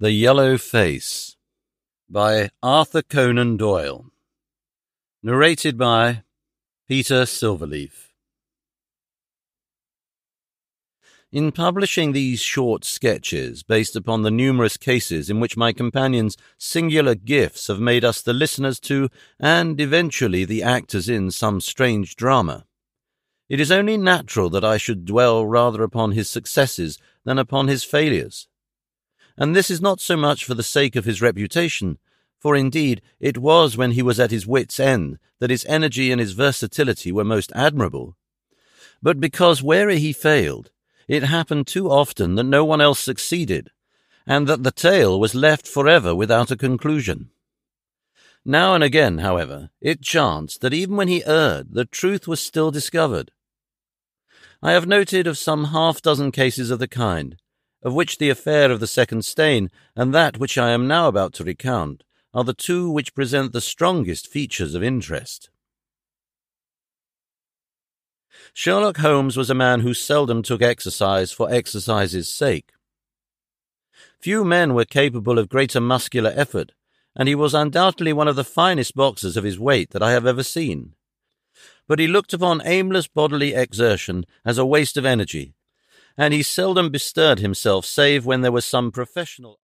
The Yellow Face by Arthur Conan Doyle. Narrated by Peter Silverleaf. In publishing these short sketches, based upon the numerous cases in which my companions' singular gifts have made us the listeners to, and eventually the actors in, some strange drama, it is only natural that I should dwell rather upon his successes than upon his failures. And this is not so much for the sake of his reputation, for indeed it was when he was at his wits' end that his energy and his versatility were most admirable, but because where he failed, it happened too often that no one else succeeded, and that the tale was left forever without a conclusion. Now and again, however, it chanced that even when he erred, the truth was still discovered. I have noted of some half-dozen cases of the kind, of which the affair of the second stain and that which I am now about to recount are the two which present the strongest features of interest. Sherlock Holmes was a man who seldom took exercise for exercise's sake. Few men were capable of greater muscular effort, and he was undoubtedly one of the finest boxers of his weight that I have ever seen. But he looked upon aimless bodily exertion as a waste of energy, and he seldom bestirred himself save when there was some professional